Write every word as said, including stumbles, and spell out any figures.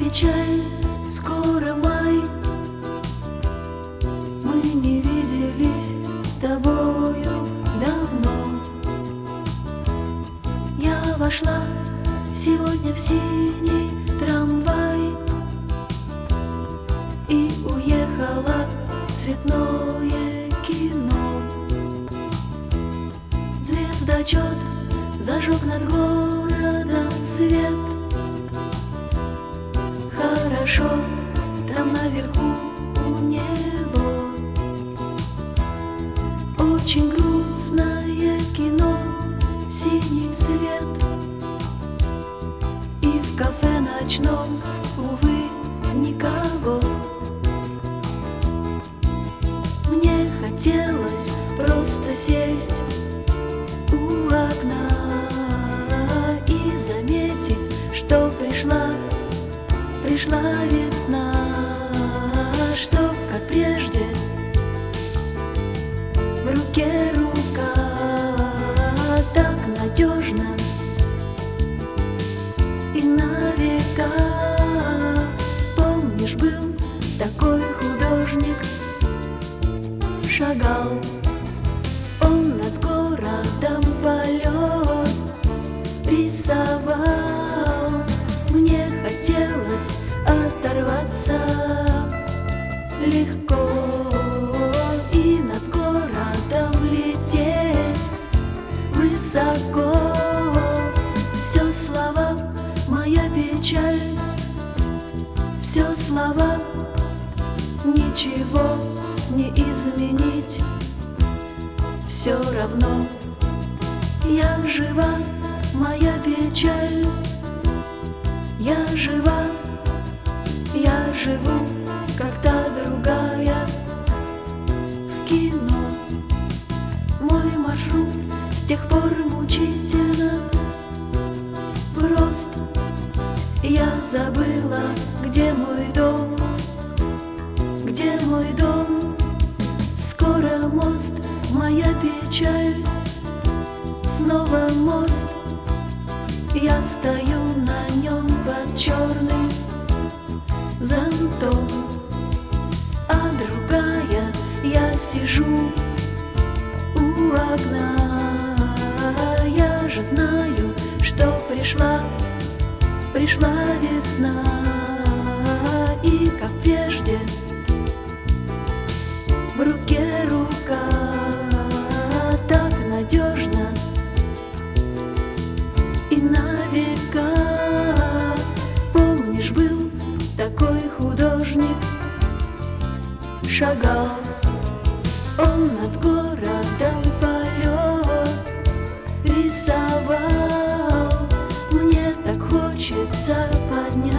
печаль, скоро май. Мы не виделись с тобою давно. Я вошла сегодня в синий трамвай и уехала в цветное кино. Звездочет зажег над городом свет. Хорошо там наверху у него. Очень грустное кино, синий цвет. И в кафе ночном, увы, никого. Мне хотелось просто сесть у окна и заметить, что пришла, пришла весна, что, как прежде, в руке рука так надежно и на века. Помнишь, был такой художник, шагал он над городом, полет рисовал. Мне хотелось оторваться легко и над городом лететь высоко. Все слова, моя печаль, все слова, ничего не изменить. Все равно я жива, моя печаль, я жива, я живу, как та другая в кино. Мой маршрут с тех пор мучительно прост. Я забыла, где мой дом, где мой дом. Скоро мост, моя печаль, снова мост. Я стою на нем под черным зонтом, а другая я сижу у окна. Я же знаю, что пришла, пришла весна, и как прежде в руке рука так надежно и на века. Помнишь, был такой художник, шагал он над городом, полет рисовал. Мне так хочется поднять